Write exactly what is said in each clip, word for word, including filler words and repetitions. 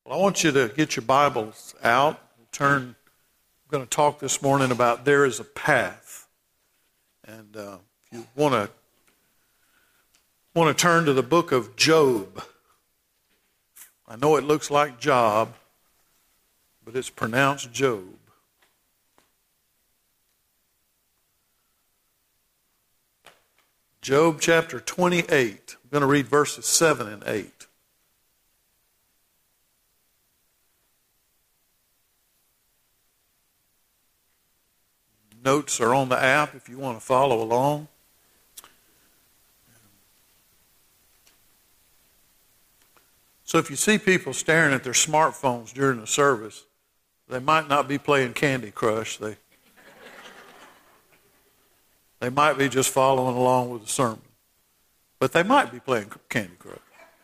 Well, I want you to get your Bibles out. Turn. I'm going to talk this morning about there is a path. And uh, if you want to want to turn to the book of Job. I know it looks like Job, but it's pronounced Job. Job chapter twenty-eight. I'm going to read verses seven and eight. Notes are on the app if you want to follow along. So if you see people staring at their smartphones during the service, they might not be playing Candy Crush. They, they might be just following along with the sermon. But they might be playing Candy Crush.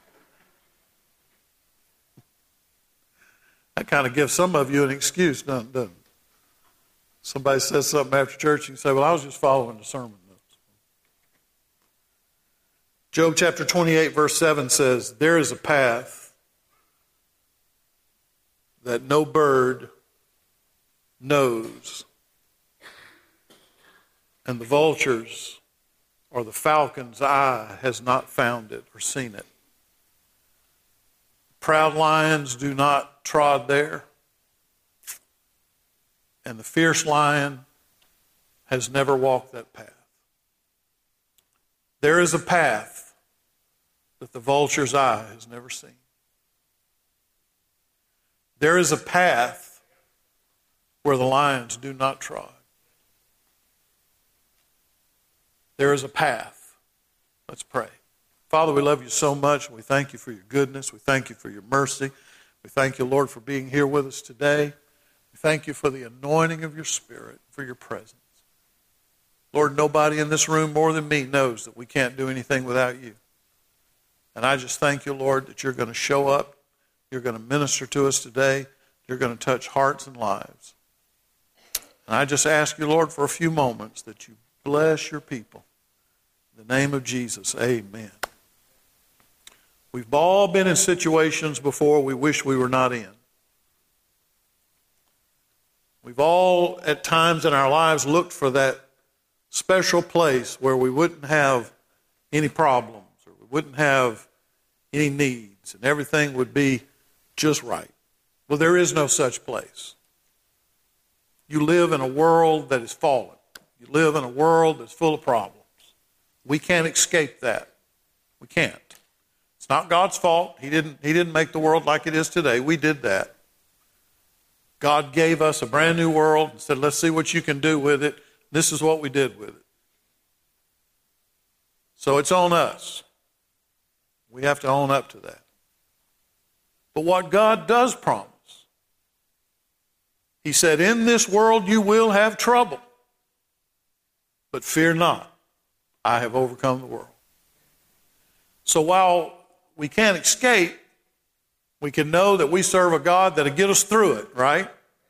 That kind of gives some of you an excuse, doesn't it? Somebody says something after church, you can say, well, I was just following the sermon notes. Job chapter twenty-eight, verse seven says, there is a path that no bird knows, and the vulture's or the falcon's eye has not found it or seen it. Proud lions do not trod there, and the fierce lion has never walked that path. There is a path that the vulture's eye has never seen. There is a path where the lions do not trod. There is a path. Let's pray. Father, we love you so much. We thank you for your goodness. We thank you for your mercy. We thank you, Lord, for being here with us today. We thank you for the anointing of your Spirit, for your presence. Lord, nobody in this room more than me knows that we can't do anything without you. And I just thank you, Lord, that you're going to show up. You're going to minister to us today. You're going to touch hearts and lives. And I just ask you, Lord, for a few moments that you bless your people. In the name of Jesus, amen. We've all been in situations before we wish we were not in. We've all, at times in our lives, looked for that special place where we wouldn't have any problems or we wouldn't have any needs and everything would be just right. Well, there is no such place. You live in a world that is fallen. You live in a world that's full of problems. We can't escape that. We can't. It's not God's fault. He didn't, he didn't make the world like it is today. We did that. God gave us a brand new world and said, let's see what you can do with it. This is what we did with it. So it's on us. We have to own up to that. But what God does promise, he said, in this world you will have trouble, but fear not, I have overcome the world. So while we can't escape, we can know that we serve a God that'll get us through it, right?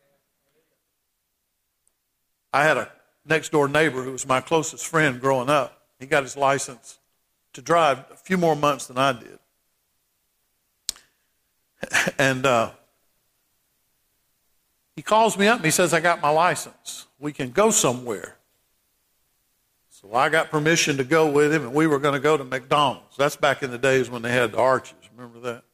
I had a next door neighbor who was my closest friend growing up. He got his license to drive a few more months than I did. And uh, he calls me up and he says, I got my license. We can go somewhere. So I got permission to go with him, and we were going to go to McDonald's. That's back in the days when they had the arches. Remember that?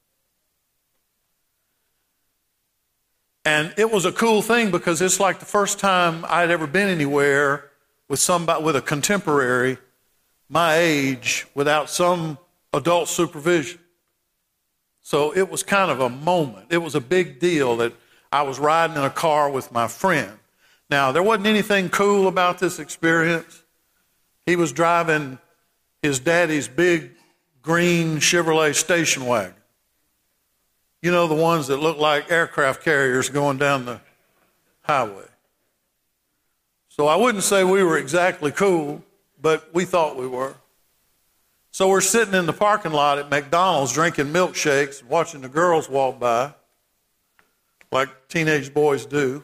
And it was a cool thing because it's like the first time I'd ever been anywhere with somebody, with a contemporary my age, without some adult supervision. So it was kind of a moment. It was a big deal that I was riding in a car with my friend. Now, there wasn't anything cool about this experience. He was driving his daddy's big green Chevrolet station wagon. You know, the ones that look like aircraft carriers going down the highway. So I wouldn't say we were exactly cool, but we thought we were. So we're sitting in the parking lot at McDonald's drinking milkshakes, watching the girls walk by, like teenage boys do.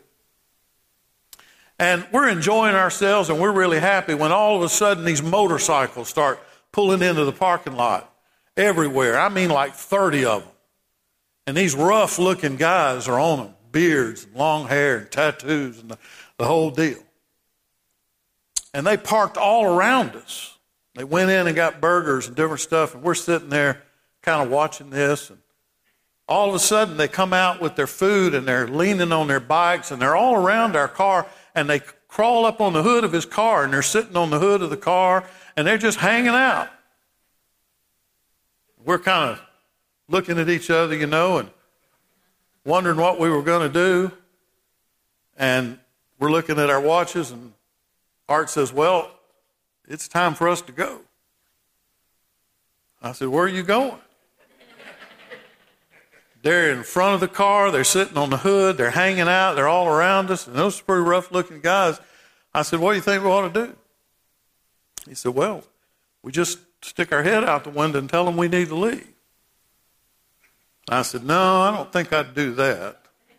And we're enjoying ourselves and we're really happy when all of a sudden these motorcycles start pulling into the parking lot everywhere. I mean like thirty of them. And these rough-looking guys are on them, beards and long hair and tattoos and the, the whole deal. And they parked all around us. They went in and got burgers and different stuff, and we're sitting there kind of watching this. And all of a sudden, they come out with their food, and they're leaning on their bikes, and they're all around our car, and they crawl up on the hood of his car, and they're sitting on the hood of the car, and they're just hanging out. We're kind of looking at each other, you know, and wondering what we were going to do. And we're looking at our watches, and Art says, well, it's time for us to go. I said, where are you going? They're in front of the car. They're sitting on the hood. They're hanging out. They're all around us. And those are pretty rough-looking guys. I said, what do you think we ought to do? He said, well, we just stick our head out the window and tell them we need to leave. I said, no, I don't think I'd do that.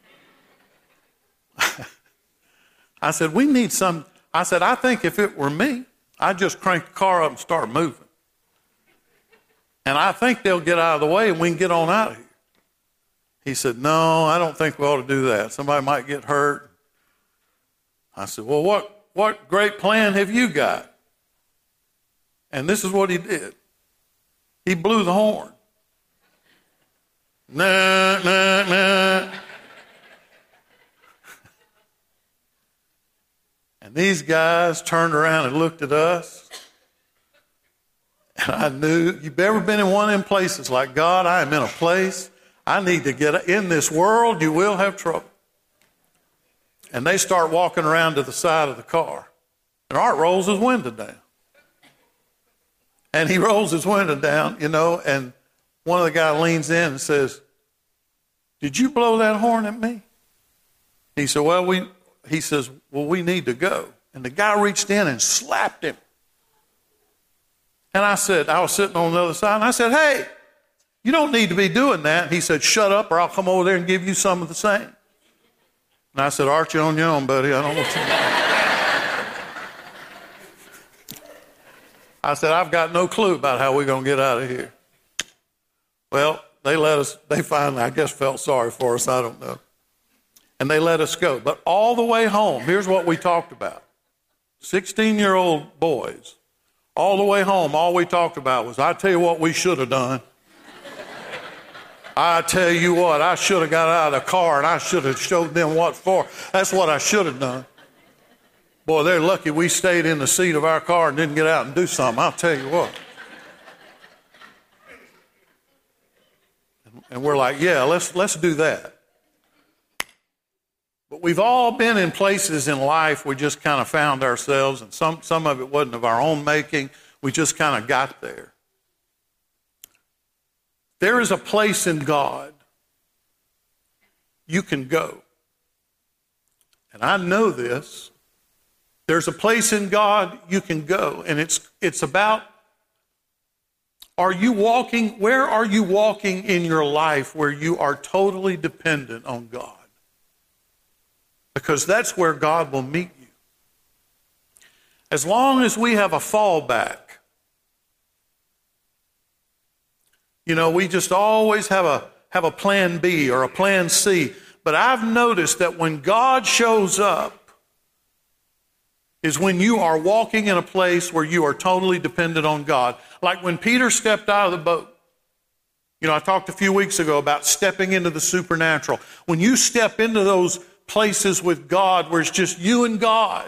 I said, we need some. I said, I think if it were me, I'd just crank the car up and start moving. And I think they'll get out of the way and we can get on out of here. He said, no, I don't think we ought to do that. Somebody might get hurt. I said, well, what, what great plan have you got? And this is what he did. He blew the horn. Nah, nah, nah. And these guys turned around and looked at us. And I knew, you've ever been in one of them places like, God, I am in a place, I need to get in this world, you will have trouble. And they start walking around to the side of the car. And Art rolls his window down. And he rolls his window down, you know, and one of the guys leans in and says, did you blow that horn at me? He said, well, we, he says, well, we need to go. And the guy reached in and slapped him. And I said, I was sitting on the other side, and I said, hey, you don't need to be doing that. He said, shut up, or I'll come over there and give you some of the same. And I said, Art, you're on your own, buddy. I don't want you. I said, I've got no clue about how we're going to get out of here. Well, they let us, they finally, I guess, felt sorry for us. I don't know. And they let us go. But all the way home, here's what we talked about. sixteen-year-old boys, all the way home, all we talked about was, I tell you what we should have done. I tell you what, I should have got out of the car and I should have showed them what for. That's what I should have done. Boy, they're lucky we stayed in the seat of our car and didn't get out and do something. I'll tell you what. And we're like, yeah, let's let's do that. But we've all been in places in life we just kind of found ourselves, and some, some of it wasn't of our own making. We just kind of got there. There is a place in God you can go. And I know this. There's a place in God you can go, and it's it's about, are you walking, where are you walking in your life where you are totally dependent on God? Because that's where God will meet you. As long as we have a fallback, you know, we just always have a have a plan B or a plan C. But I've noticed that when God shows up is when you are walking in a place where you are totally dependent on God. Like when Peter stepped out of the boat. You know, I talked a few weeks ago about stepping into the supernatural. When you step into those places with God where it's just you and God,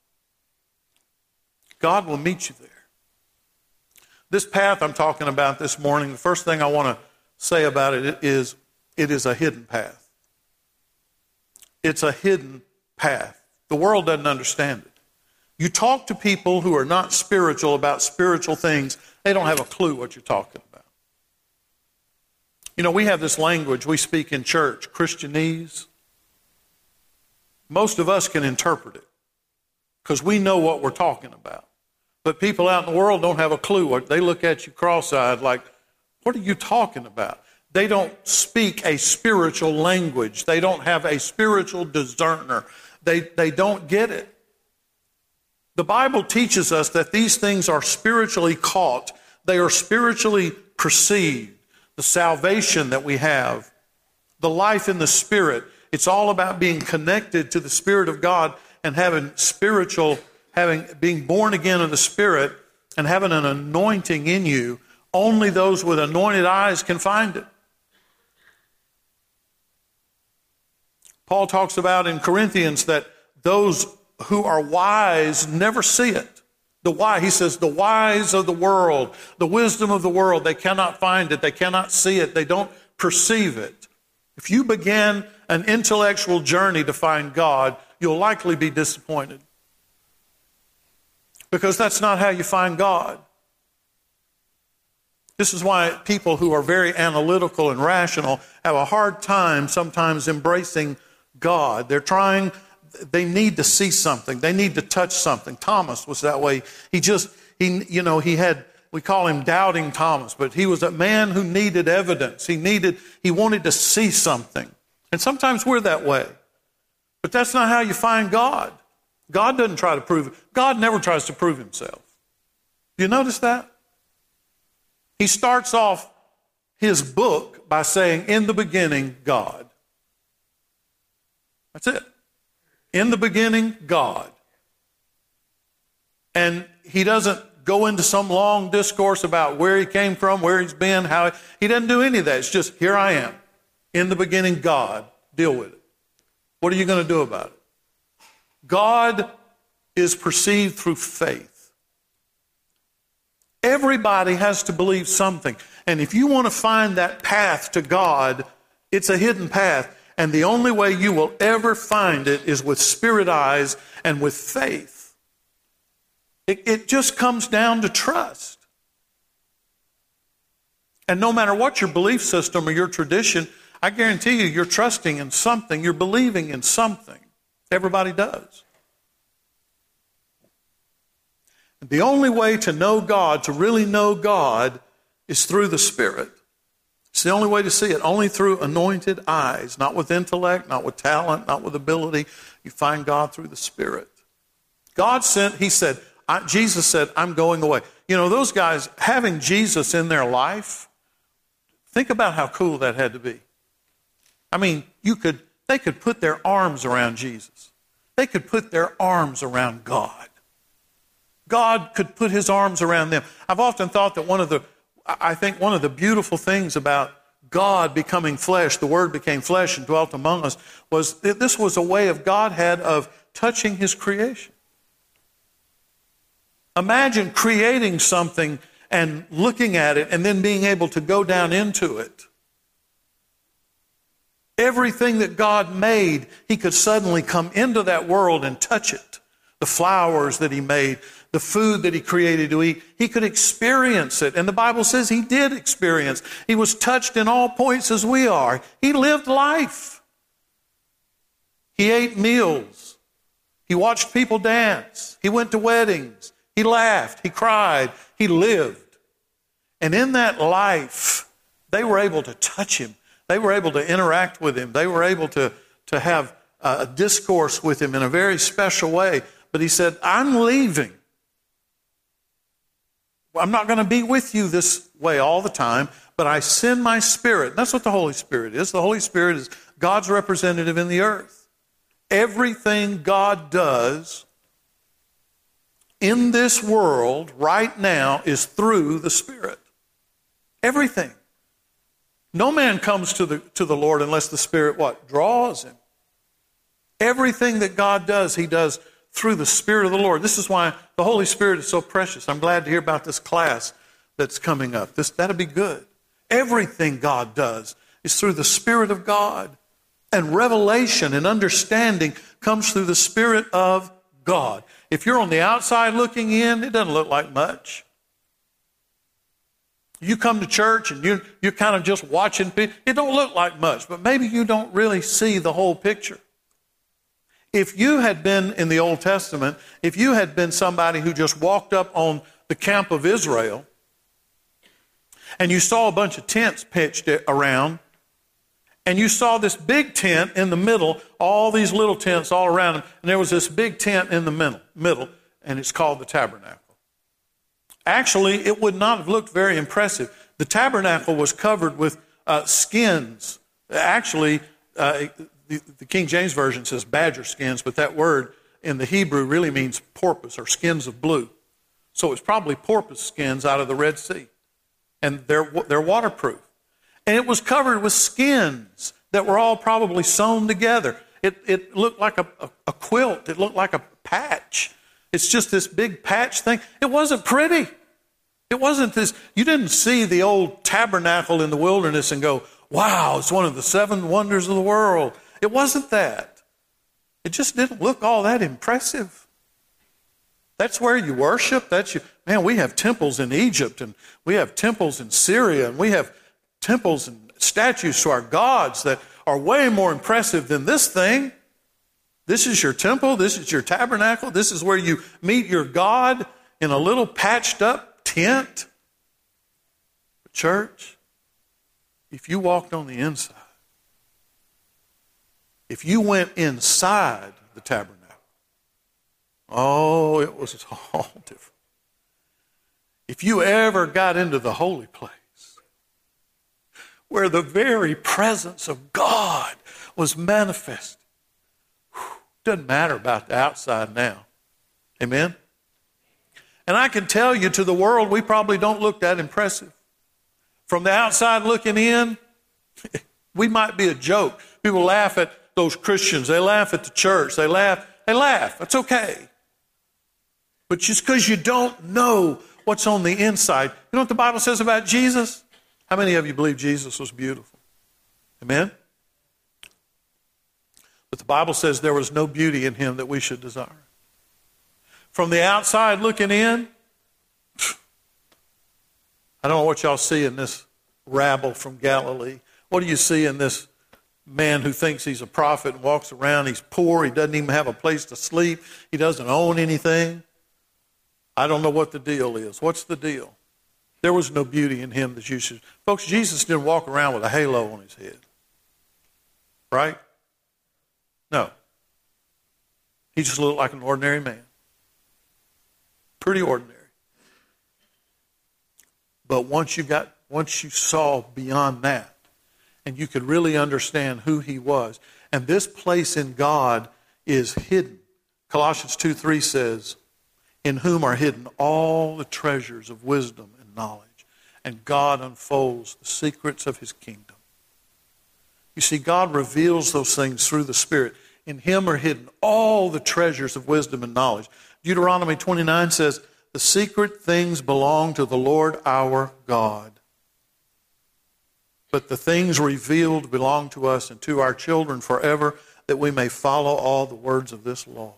God will meet you there. This path I'm talking about this morning, the first thing I want to say about it is it is a hidden path. It's a hidden path. The world doesn't understand it. You talk to people who are not spiritual about spiritual things, they don't have a clue what you're talking about. You know, we have this language we speak in church, Christianese. Most of us can interpret it because we know what we're talking about. But people out in the world don't have a clue. They look at you cross-eyed like, what are you talking about? They don't speak a spiritual language. They don't have a spiritual discerner. They, they don't get it. The Bible teaches us that these things are spiritually caught. They are spiritually perceived. The salvation that we have the life in the Spirit. It's all about being connected to the Spirit of God and having spiritual, having being born again of the Spirit and having an anointing in you. Only those with anointed eyes can find it. Paul talks about in Corinthians that those who are wise never see it. The wise, he says, the wise of the world, the wisdom of the world, they cannot find it. They cannot see it. They don't perceive it. If you begin an intellectual journey to find God, you'll likely be disappointed. Because that's not how you find God. This is why people who are very analytical and rational have a hard time sometimes embracing God. They're trying, they need to see something. They need to touch something. Thomas was that way. He just, he, you know, he had, we call him Doubting Thomas, but he was a man who needed evidence. He needed, he wanted to see something. And sometimes we're that way. But that's not how you find God. God doesn't try to prove it. God never tries to prove himself. Do you notice that? He starts off his book by saying, in the beginning, God. That's it. In the beginning, God. And he doesn't go into some long discourse about where he came from, where he's been, how he, he doesn't do any of that. It's just, here I am. In the beginning, God. Deal with it. What are you going to do about it? God is perceived through faith. Everybody has to believe something. And if you want to find that path to God, it's a hidden path. And the only way you will ever find it is with spirit eyes and with faith. It, it just comes down to trust. And no matter what your belief system or your tradition, I guarantee you, you're trusting in something. You're believing in something. Everybody does. The only way to know God, to really know God, is through the Spirit. It's the only way to see it, only through anointed eyes, not with intellect, not with talent, not with ability. You find God through the Spirit. God sent, he said, I, Jesus said, I'm going away. You know, those guys, having Jesus in their life, think about how cool that had to be. I mean, you could, they could put their arms around Jesus. They could put their arms around God. God could put his arms around them. I've often thought that one of the, I think one of the beautiful things about God becoming flesh, the Word became flesh and dwelt among us, was that this was a way of God had of touching his creation. Imagine creating something and looking at it and then being able to go down into it. Everything that God made, he could suddenly come into that world and touch it. The flowers that he made, the food that he created to eat, he could experience it. And the Bible says he did experience. He was touched in all points as we are. He lived life. He ate meals. He watched people dance. He went to weddings. He laughed. He cried. He lived. And in that life, they were able to touch him. They were able to interact with him. They were able to, to have a discourse with him in a very special way. But he said, I'm leaving. I'm not going to be with you this way all the time, but I send my Spirit. That's what the Holy Spirit is. The Holy Spirit is God's representative in the earth. Everything God does in this world right now is through the Spirit. Everything. No man comes to the, to the Lord unless the Spirit, what? Draws him. Everything that God does, he does through the Spirit of the Lord. This is why the Holy Spirit is so precious. I'm glad to hear about this class that's coming up. This, that'll be good. Everything God does is through the Spirit of God. And revelation and understanding comes through the Spirit of God. If you're on the outside looking in, it doesn't look like much. You come to church and you, you're kind of just watching people. It don't look like much, but maybe you don't really see the whole picture. If you had been in the Old Testament, if you had been somebody who just walked up on the camp of Israel and you saw a bunch of tents pitched around and you saw this big tent in the middle, all these little tents all around them, and there was this big tent in the middle, middle and it's called the tabernacle. Actually, it would not have looked very impressive. The tabernacle was covered with uh, skins Actually, uh, the, the King James Version says badger skins, but that word in the Hebrew really means porpoise or skins of blue. So it's probably porpoise skins out of the Red Sea. And they're, they're waterproof. And it was covered with skins that were all probably sewn together. It, it looked like a, a, a quilt. It looked like a patch. It's just this big patch thing. It wasn't pretty. It wasn't this. You didn't see the old tabernacle in the wilderness and go, wow, it's one of the seven wonders of the world. It wasn't that. It just didn't look all that impressive. That's where you worship. That's you. Man, we have temples in Egypt, and we have temples in Syria, and we have temples and statues to our gods that are way more impressive than this thing. This is your temple. This is your tabernacle. This is where you meet your God in a little patched up tent. Church, if you walked on the inside, if you went inside the tabernacle, oh, it was all different. If you ever got into the holy place, where the very presence of God was manifested, doesn't matter about the outside now. Amen? And I can tell you, to the world, we probably don't look that impressive. From the outside looking in, we might be a joke. People laugh at those Christians. They laugh at the church. They laugh. They laugh. That's okay. But just because you don't know what's on the inside. You know what the Bible says about Jesus? How many of you believe Jesus was beautiful? Amen? But the Bible says there was no beauty in him that we should desire. From the outside looking in, I don't know what y'all see in this rabble from Galilee. What do you see in this man who thinks he's a prophet and walks around? He's poor. He doesn't even have a place to sleep. He doesn't own anything. I don't know what the deal is. What's the deal? There was no beauty in him that you should. Folks, Jesus didn't walk around with a halo on his head. Right? No. He just looked like an ordinary man. Pretty ordinary. But once you got, once you saw beyond that, and you could really understand who he was, and this place in God is hidden. Colossians two three says, in whom are hidden all the treasures of wisdom and knowledge, and God unfolds the secrets of his kingdom. You see, God reveals those things through the Spirit. In him are hidden all the treasures of wisdom and knowledge. Deuteronomy twenty-nine says, the secret things belong to the Lord our God. But the things revealed belong to us and to our children forever, that we may follow all the words of this law.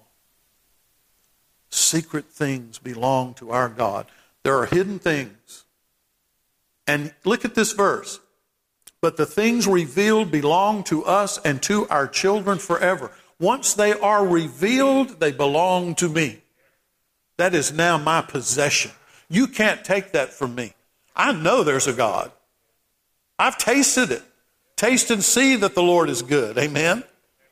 Secret things belong to our God. There are hidden things. And look at this verse. But the things revealed belong to us and to our children forever. Once they are revealed, they belong to me. That is now my possession. You can't take that from me. I know there's a God. I've tasted it. Taste and see that the Lord is good. Amen?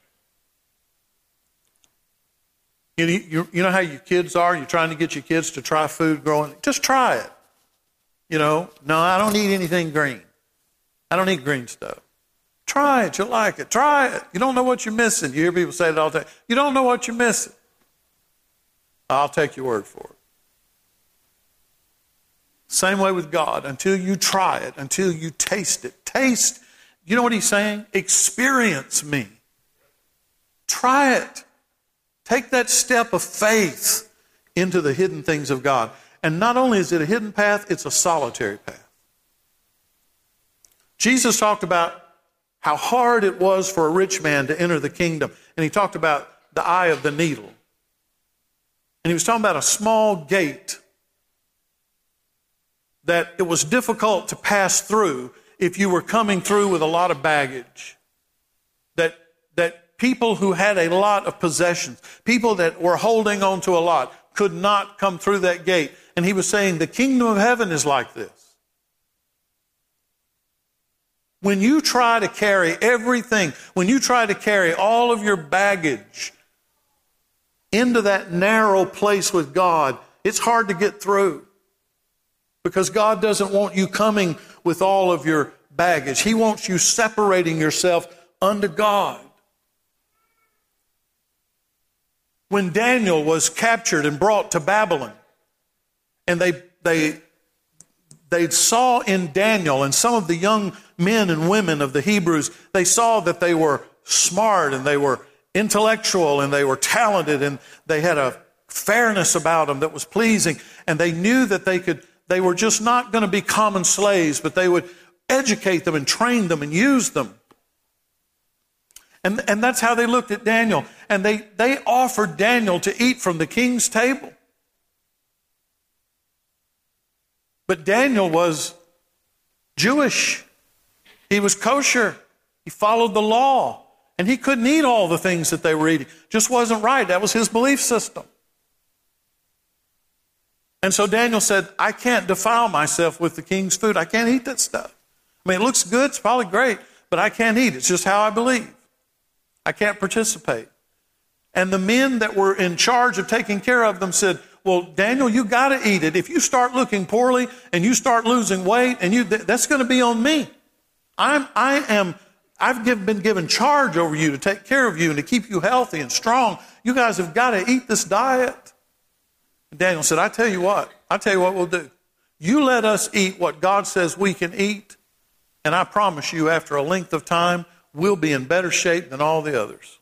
You, you, you know how your kids are? You're trying to get your kids to try food growing. Just try it. You know, no, I don't eat anything green. I don't eat green stuff. Try it. You'll like it. Try it. You don't know what you're missing. You hear people say it all the time. You don't know what you're missing. I'll take your word for it. Same way with God. Until you try it, until you taste it. Taste. You know what he's saying? Experience me. Try it. Take that step of faith into the hidden things of God. And not only is it a hidden path, it's a solitary path. Jesus talked about how hard it was for a rich man to enter the kingdom. And he talked about the eye of the needle. And he was talking about a small gate that it was difficult to pass through if you were coming through with a lot of baggage. That, that people who had a lot of possessions, people that were holding on to a lot, could not come through that gate. And he was saying the kingdom of heaven is like this. When you try to carry everything, when you try to carry all of your baggage into that narrow place with God, it's hard to get through. Because God doesn't want you coming with all of your baggage. He wants you separating yourself unto God. When Daniel was captured and brought to Babylon, and they they they saw in Daniel and some of the young men and women of the Hebrews, they saw that they were smart and they were intellectual and they were talented and they had a fairness about them that was pleasing, and they knew that they could they were just not going to be common slaves, but they would educate them and train them and use them. And, and that's how they looked at Daniel. And they, they offered Daniel to eat from the king's table. But Daniel was Jewish. He was kosher. He followed the law. And he couldn't eat all the things that they were eating. Just wasn't right. That was his belief system. And so Daniel said, I can't defile myself with the king's food. I can't eat that stuff. I mean, it looks good. It's probably great. But I can't eat. It's just how I believe. I can't participate. And the men that were in charge of taking care of them said, well, Daniel, you got to eat it. If you start looking poorly and you start losing weight, and you that's going to be on me. I'm, I am, I've give, been given charge over you to take care of you and to keep you healthy and strong. You guys have got to eat this diet. And Daniel said, I tell you what, I tell you what we'll do. You let us eat what God says we can eat, and I promise you after a length of time, we'll be in better shape than all the others.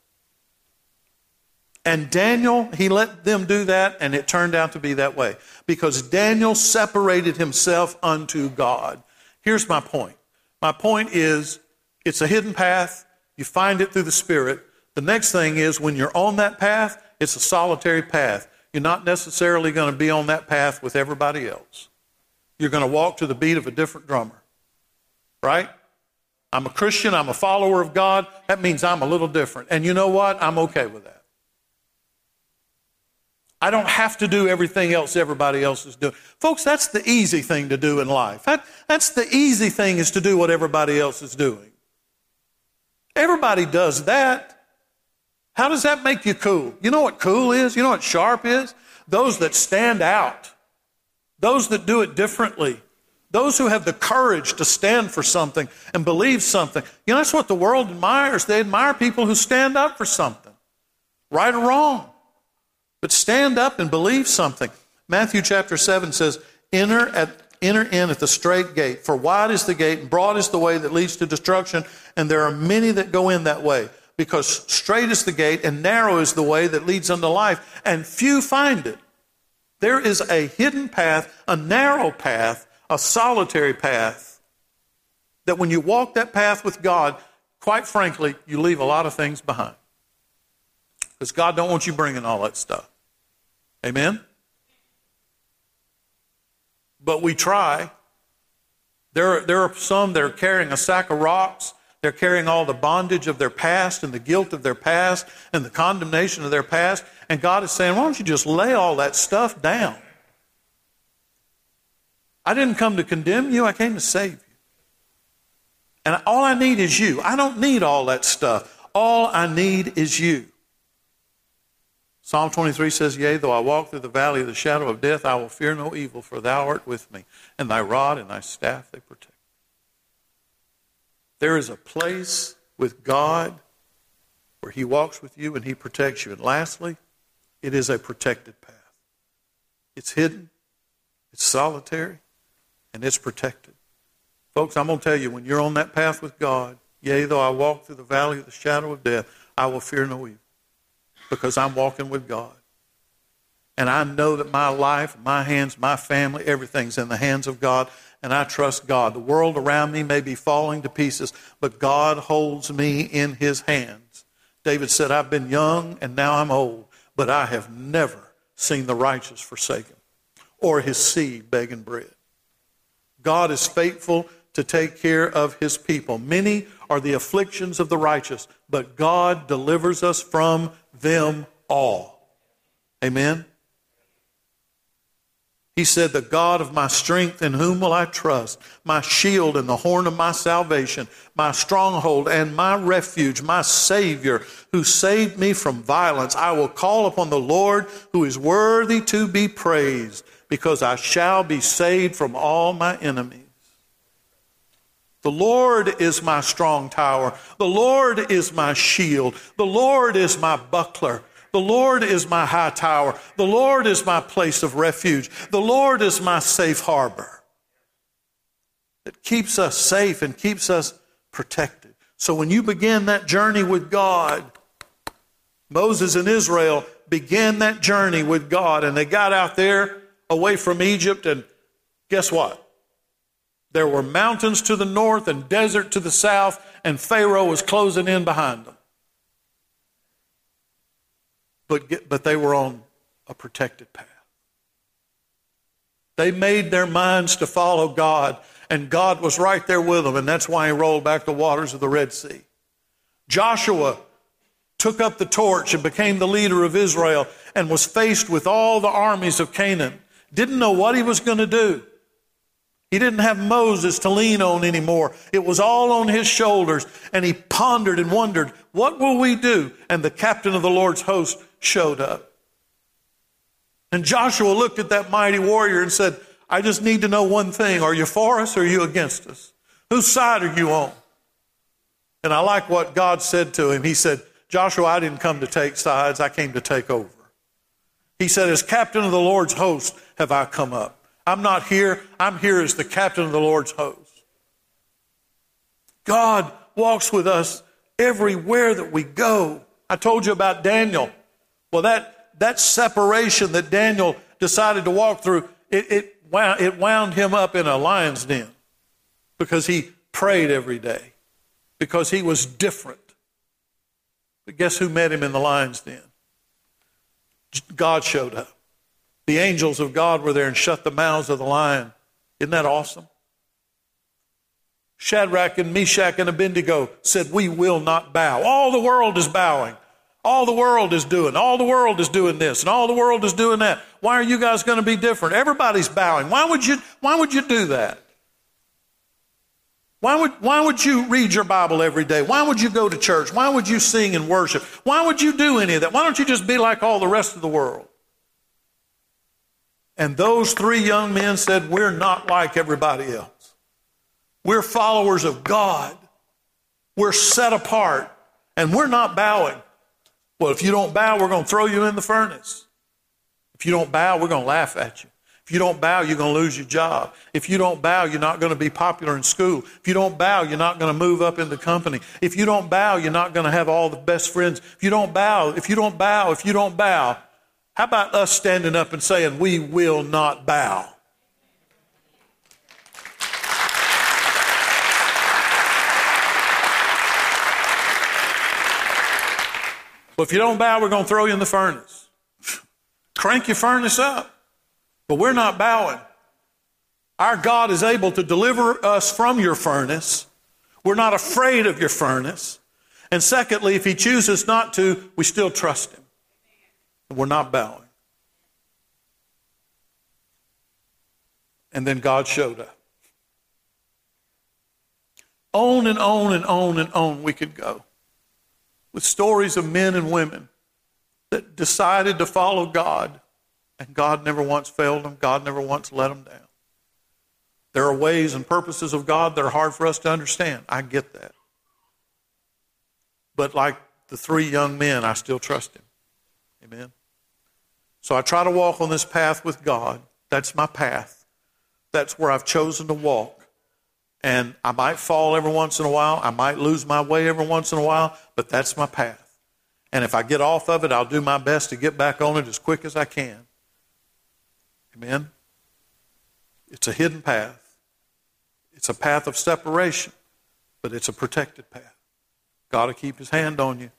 And Daniel, he let them do that, and it turned out to be that way. Because Daniel separated himself unto God. Here's my point. My point is, it's a hidden path. You find it through the Spirit. The next thing is, when you're on that path, it's a solitary path. You're not necessarily going to be on that path with everybody else. You're going to walk to the beat of a different drummer. Right? I'm a Christian. I'm a follower of God. That means I'm a little different. And you know what? I'm okay with that. I don't have to do everything else everybody else is doing. Folks, that's the easy thing to do in life. That, that's the easy thing, is to do what everybody else is doing. Everybody does that. How does that make you cool? You know what cool is? You know what sharp is? Those that stand out. Those that do it differently. Those who have the courage to stand for something and believe something. You know, that's what the world admires. They admire people who stand up for something, right or wrong. But stand up and believe something. Matthew chapter seven says, enter at enter in at the straight gate. For wide is the gate and broad is the way that leads to destruction, and there are many that go in that way. Because straight is the gate and narrow is the way that leads unto life, and few find it. There is a hidden path, a narrow path, a solitary path, that when you walk that path with God, quite frankly, you leave a lot of things behind. Because God don't want you bringing all that stuff. Amen? But we try. There are, there are some that are carrying a sack of rocks. They're carrying all the bondage of their past and the guilt of their past and the condemnation of their past. And God is saying, why don't you just lay all that stuff down? I didn't come to condemn you. I came to save you. And all I need is you. I don't need all that stuff. All I need is you. Psalm twenty-three says, yea, though I walk through the valley of the shadow of death, I will fear no evil, for thou art with me, and thy rod and thy staff, they protect me. There is a place with God where he walks with you and he protects you. And lastly, it is a protected path. It's hidden, it's solitary, and it's protected. Folks, I'm going to tell you, when you're on that path with God, yea, though I walk through the valley of the shadow of death, I will fear no evil, because I'm walking with God. And I know that my life, my hands, my family, everything's in the hands of God, and I trust God. The world around me may be falling to pieces, but God holds me in his hands. David said, I've been young and now I'm old, but I have never seen the righteous forsaken or his seed begging bread. God is faithful to take care of his people. Many are the afflictions of the righteous, but God delivers us from them all. Amen? He said, the God of my strength, in whom will I trust? My shield and the horn of my salvation, my stronghold and my refuge, my Savior, who saved me from violence. I will call upon the Lord, who is worthy to be praised, because I shall be saved from all my enemies. The Lord is my strong tower. The Lord is my shield. The Lord is my buckler. The Lord is my high tower. The Lord is my place of refuge. The Lord is my safe harbor. It keeps us safe and keeps us protected. So when you begin that journey with God, Moses and Israel began that journey with God, and they got out there away from Egypt, and guess what? There were mountains to the north and desert to the south, and Pharaoh was closing in behind them. But, but they were on a protected path. They made their minds to follow God, and God was right there with them, and that's why he rolled back the waters of the Red Sea. Joshua took up the torch and became the leader of Israel and was faced with all the armies of Canaan. Didn't know what he was going to do. He didn't have Moses to lean on anymore. It was all on his shoulders, and he pondered and wondered, what will we do? And the captain of the Lord's host showed up. And Joshua looked at that mighty warrior and said, I just need to know one thing. Are you for us or are you against us? Whose side are you on? And I like what God said to him. He said, Joshua, I didn't come to take sides. I came to take over. He said, as captain of the Lord's host have I come up. I'm not here. I'm here as the captain of the Lord's host. God walks with us everywhere that we go. I told you about Daniel. Well, that, that separation that Daniel decided to walk through, it, it, wound, it wound him up in a lion's den because he prayed every day, because he was different. But guess who met him in the lion's den? God showed up. The angels of God were there and shut the mouths of the lion. Isn't that awesome? Shadrach and Meshach and Abednego said, we will not bow. All the world is bowing. All the world is doing. All the world is doing this. And all the world is doing that. Why are you guys going to be different? Everybody's bowing. Why would you, why would you do that? Why would, why would you read your Bible every day? Why would you go to church? Why would you sing and worship? Why would you do any of that? Why don't you just be like all the rest of the world? And those three young men said, we're not like everybody else. We're followers of God. We're set apart, and we're not bowing. Well, if you don't bow, we're going to throw you in the furnace. If you don't bow, we're going to laugh at you. If you don't bow, you're going to lose your job. If you don't bow, you're not going to be popular in school. If you don't bow, you're not going to move up in the company. If you don't bow, you're not going to have all the best friends. If you don't bow, if you don't bow, if you don't bow, how about us standing up and saying, we will not bow? Well, if you don't bow, we're going to throw you in the furnace. Crank your furnace up. But we're not bowing. Our God is able to deliver us from your furnace. We're not afraid of your furnace. And secondly, if he chooses not to, we still trust him. And we're not bowing. And then God showed up. On and on and on and on we could go with stories of men and women that decided to follow God, and God never once failed them. God never once let them down. There are ways and purposes of God that are hard for us to understand. I get that. But like the three young men, I still trust him. Amen. So I try to walk on this path with God. That's my path. That's where I've chosen to walk. And I might fall every once in a while. I might lose my way every once in a while, but that's my path. And if I get off of it, I'll do my best to get back on it as quick as I can. Amen. It's a hidden path. It's a path of separation, but it's a protected path. God will keep his hand on you.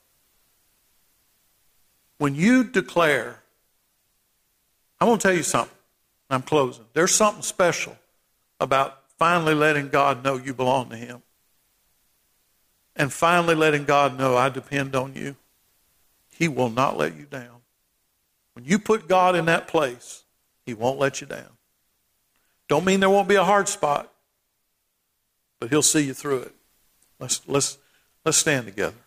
When you declare, I'm going to tell you something. I'm closing. There's something special about finally letting God know you belong to him. And finally letting God know I depend on you. He will not let you down. When you put God in that place, he won't let you down. Don't mean there won't be a hard spot, but he'll see you through it. Let's, let's, let's stand together.